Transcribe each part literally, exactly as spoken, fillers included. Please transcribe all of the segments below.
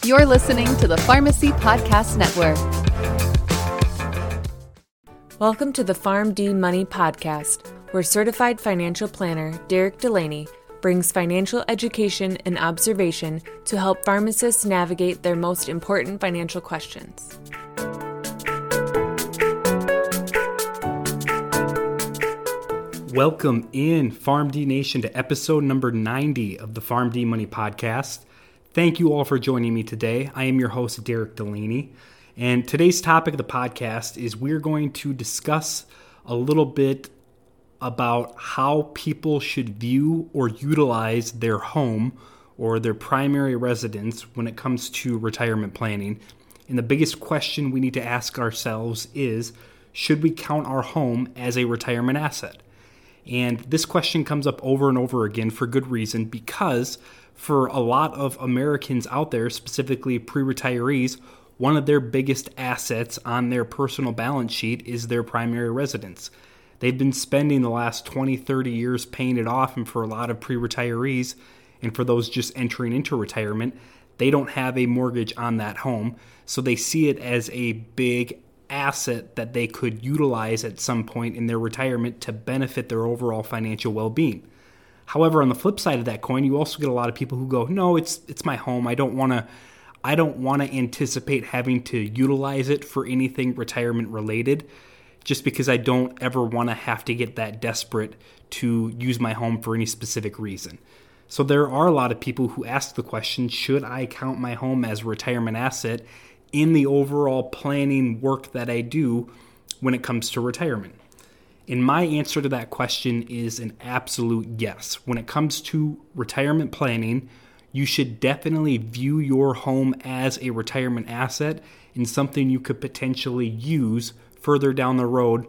You're listening to the Pharmacy Podcast Network. Welcome to the PharmD Money Podcast, where certified financial planner Derek Delaney brings financial education and observation to help pharmacists navigate their most important financial questions. Welcome in, PharmD Nation, to episode number ninety of the PharmD Money Podcast. Thank you all for joining me today. I am your host, Derek Delaney, and today's topic of the podcast is we're going to discuss a little bit about how people should view or utilize their home or their primary residence when it comes to retirement planning. And the biggest question we need to ask ourselves is, should we count our home as a retirement asset? And this question comes up over and over again for good reason, because for a lot of Americans out there, specifically pre-retirees, one of their biggest assets on their personal balance sheet is their primary residence. They've been spending the last twenty, thirty years paying it off, and for a lot of pre-retirees, and for those just entering into retirement, they don't have a mortgage on that home, so they see it as a big asset that they could utilize at some point in their retirement to benefit their overall financial well-being. However, on the flip side of that coin, you also get a lot of people who go, no, it's it's my home. I don't want to I don't want to anticipate having to utilize it for anything retirement related, just because I don't ever want to have to get that desperate to use my home for any specific reason. So there are a lot of people who ask the question, should I count my home as a retirement asset in the overall planning work that I do when it comes to retirement? And my answer to that question is an absolute yes. When it comes to retirement planning, you should definitely view your home as a retirement asset and something you could potentially use further down the road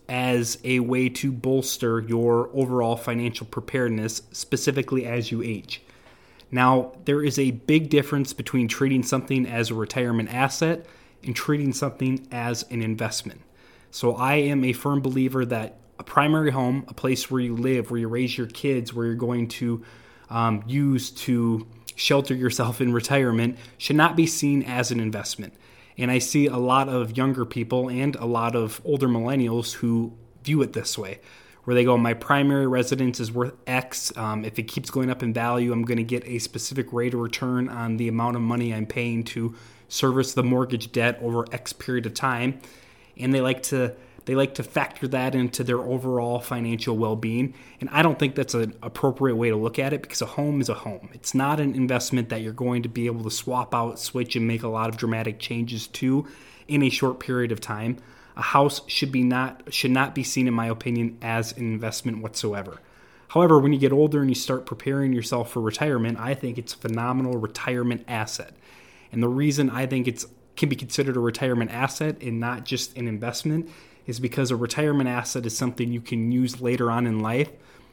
as a way to bolster your overall financial preparedness, specifically as you age. Now, there is a big difference between treating something as a retirement asset and treating something as an investment. So I am a firm believer that a primary home, a place where you live, where you raise your kids, where you're going to um, use to shelter yourself in retirement, should not be seen as an investment. And I see a lot of younger people and a lot of older millennials who view it this way, where they go, my primary residence is worth X. Um, if it keeps going up in value, I'm going to get a specific rate of return on the amount of money I'm paying to service the mortgage debt over X period of time. And they like to they like to factor that into their overall financial well-being. And I don't think that's an appropriate way to look at it, because a home is a home. It's not an investment that you're going to be able to swap out, switch, and make a lot of dramatic changes to in a short period of time. A house should be not should not be seen, in my opinion, as an investment whatsoever. However, when you get older and you start preparing yourself for retirement, I think it's a phenomenal retirement asset. And the reason I think it's can be considered a retirement asset and not just an investment is because a retirement asset is something you can use later on in life,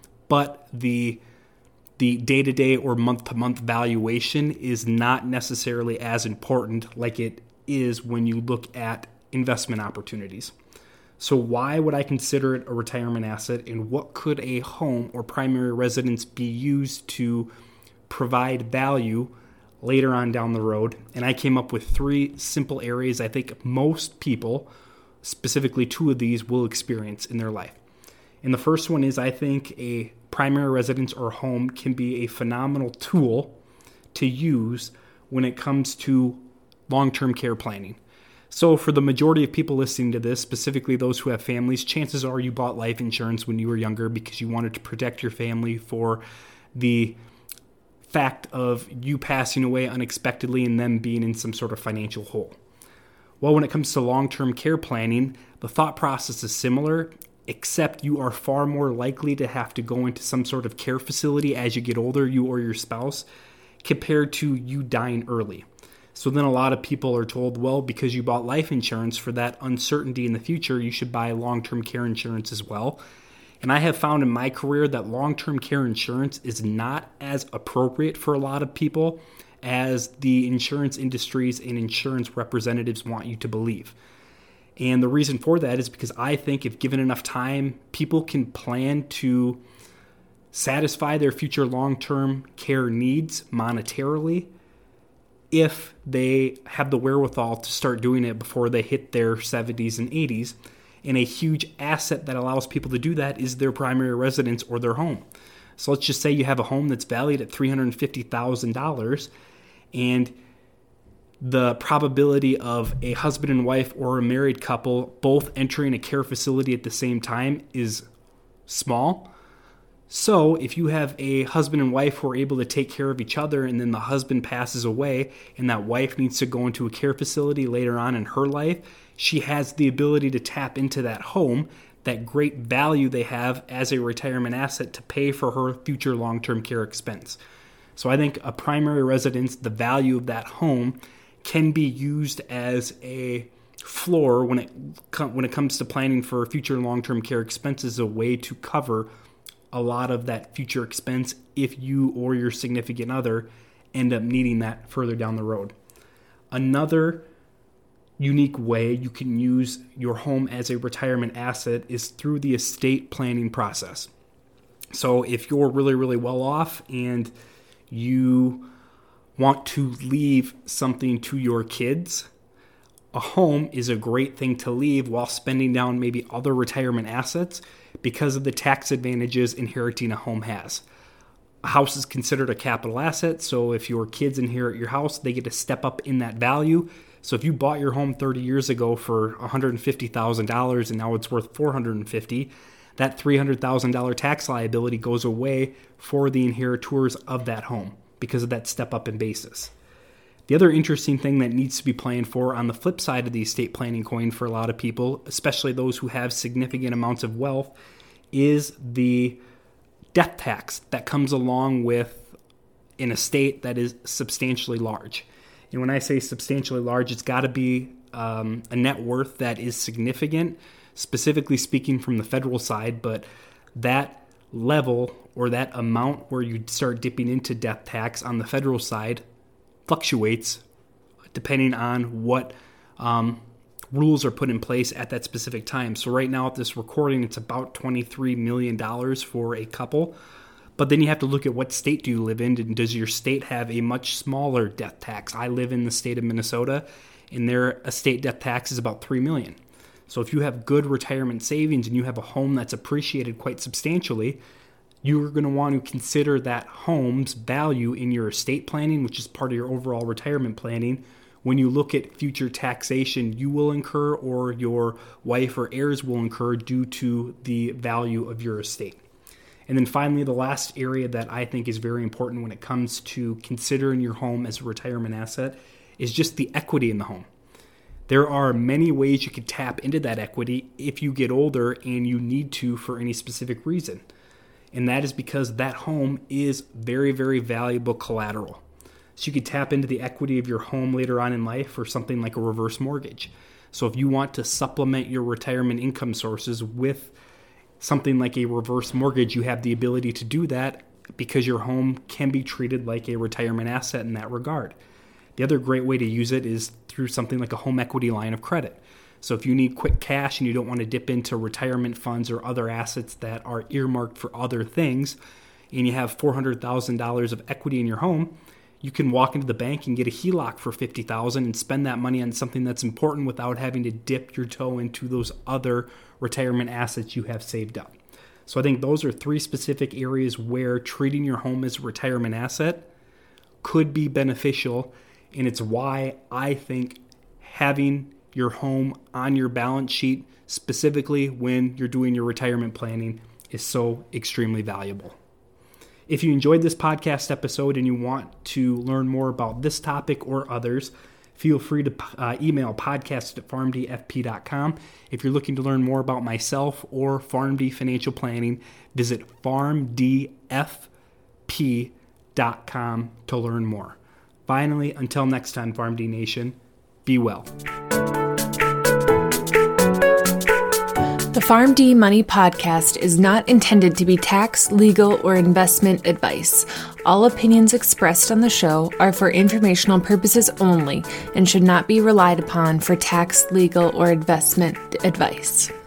but the the day-to-day or month-to-month valuation is not necessarily as important like it is when you look at investment opportunities. So why would I consider it a retirement asset, and what could a home or primary residence be used to provide value later on down the road? And I came up with three simple areas I think most people, specifically two of these, will experience in their life. And the first one is, I think a primary residence or home can be a phenomenal tool to use when it comes to long-term care planning. So for the majority of people listening to this, specifically those who have families, chances are you bought life insurance when you were younger because you wanted to protect your family for the fact of you passing away unexpectedly and them being in some sort of financial hole. Well, when it comes to long-term care planning, the thought process is similar, except you are far more likely to have to go into some sort of care facility as you get older, you or your spouse, compared to you dying early. So then a lot of people are told, well, because you bought life insurance for that uncertainty in the future, you should buy long-term care insurance as well. And I have found in my career that long-term care insurance is not as appropriate for a lot of people as the insurance industries and insurance representatives want you to believe. And the reason for that is because I think if given enough time, people can plan to satisfy their future long-term care needs monetarily if they have the wherewithal to start doing it before they hit their seventies and eighties. And a huge asset that allows people to do that is their primary residence or their home. So let's just say you have a home that's valued at three hundred fifty thousand dollars, and the probability of a husband and wife or a married couple both entering a care facility at the same time is small. So if you have a husband and wife who are able to take care of each other, and then the husband passes away and that wife needs to go into a care facility later on in her life, she has the ability to tap into that home, that great value they have as a retirement asset to pay for her future long-term care expense. So I think a primary residence, the value of that home, can be used as a floor when it when it comes to planning for future long-term care expenses, a way to cover a lot of that future expense if you or your significant other end up needing that further down the road. Another unique way you can use your home as a retirement asset is through the estate planning process. So if you're really, really well off and you want to leave something to your kids, a home is a great thing to leave while spending down maybe other retirement assets because of the tax advantages inheriting a home has. A house is considered a capital asset, so if your kids inherit your house, they get to step up in that value. So if you bought your home thirty years ago for one hundred fifty thousand dollars and now it's worth four hundred fifty thousand dollars, that three hundred thousand dollars tax liability goes away for the inheritors of that home because of that step up in basis. The other interesting thing that needs to be planned for on the flip side of the estate planning coin for a lot of people, especially those who have significant amounts of wealth, is the death tax that comes along with an estate that is substantially large. And when I say substantially large, it's got to be um, a net worth that is significant, specifically speaking from the federal side, but that level or that amount where you start dipping into death tax on the federal side fluctuates depending on what um, rules are put in place at that specific time. So right now at this recording, it's about twenty-three million dollars for a couple. But then you have to look at what state do you live in, and does your state have a much smaller death tax? I live in the state of Minnesota, and their estate death tax is about three million dollars. So if you have good retirement savings and you have a home that's appreciated quite substantially, you're going to want to consider that home's value in your estate planning, which is part of your overall retirement planning, when you look at future taxation you will incur or your wife or heirs will incur due to the value of your estate. And then finally, the last area that I think is very important when it comes to considering your home as a retirement asset is just the equity in the home. There are many ways you can tap into that equity if you get older and you need to for any specific reason. And that is because that home is very, very valuable collateral. So you could tap into the equity of your home later on in life for something like a reverse mortgage. So if you want to supplement your retirement income sources with something like a reverse mortgage, you have the ability to do that because your home can be treated like a retirement asset in that regard. The other great way to use it is through something like a home equity line of credit. So if you need quick cash and you don't want to dip into retirement funds or other assets that are earmarked for other things, and you have four hundred thousand dollars of equity in your home, you can walk into the bank and get a H E L O C for fifty thousand dollars and spend that money on something that's important without having to dip your toe into those other retirement assets you have saved up. So I think those are three specific areas where treating your home as a retirement asset could be beneficial, and it's why I think having your home on your balance sheet, specifically when you're doing your retirement planning, is so extremely valuable. If you enjoyed this podcast episode and you want to learn more about this topic or others, feel free to uh, email podcast at farm d f p dot com. If you're looking to learn more about myself or PharmD Financial Planning, visit farm d f p dot com to learn more. Finally, until next time, PharmD Nation, be well. The PharmD Money Podcast is not intended to be tax, legal, or investment advice. All opinions expressed on the show are for informational purposes only and should not be relied upon for tax, legal, or investment advice.